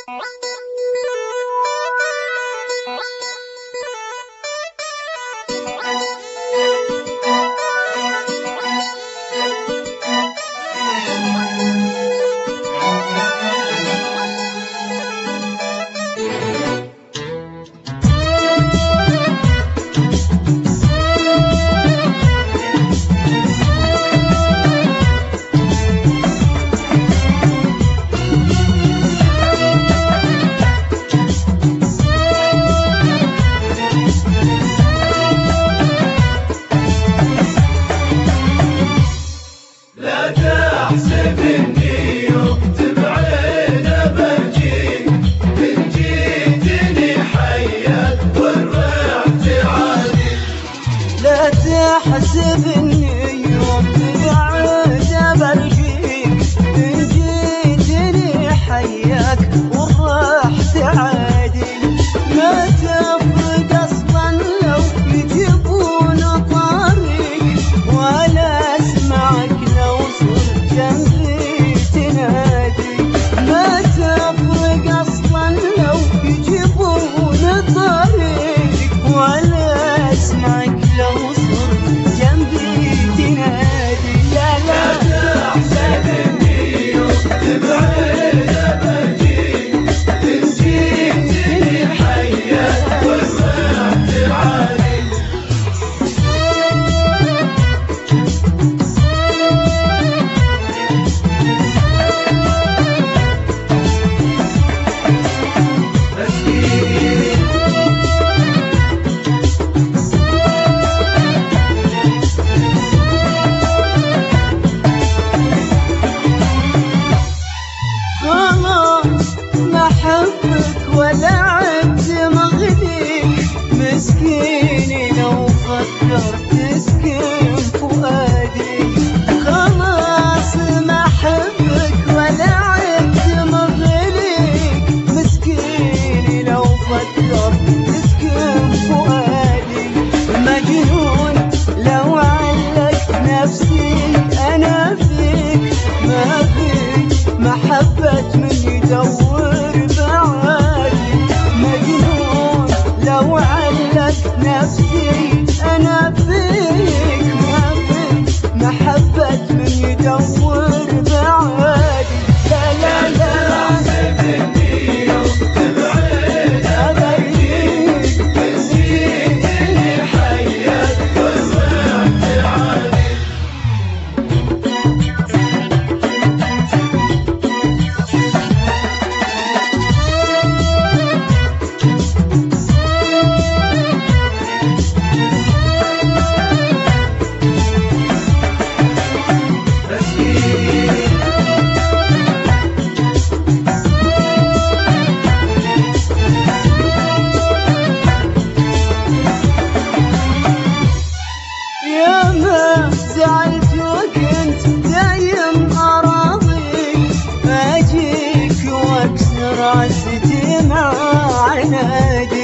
حسب اني يوم تبعد بلقيك، ان جيتني حياك وراح تعادي. ما تفرق اصلا لو يجيبون طريق، ولا اسمعك لو صرت جنبي تنادي. ما تفرق اصلا لو يجيبون طريق، ولا اسمعك لو جنبي تنادي. لا لا تحسب اني يوم تبعد بجيك، ان جيتني حياك وراح تعادي. ولا عد مغنيك، مسكيني لو فكرت تسكن فؤادي. خلاص ما احبك ولا عد مغنيك، مسكيني لو فكرت تسكن فؤادي. مجنون لو علقت نفسي انا فيك، ما فيك محبة من يدور بعادي. مجنون لو علقت نفسي أنا فيك، ما فيك محبة من يدور بعادي. لا لا لا تحسب اني يوم تبعد بجيك، ان جيتني حياك وراح تعادي. زعلت وكنت دايم أراضيك، أجيك وأكسر عزتي مع عنادي.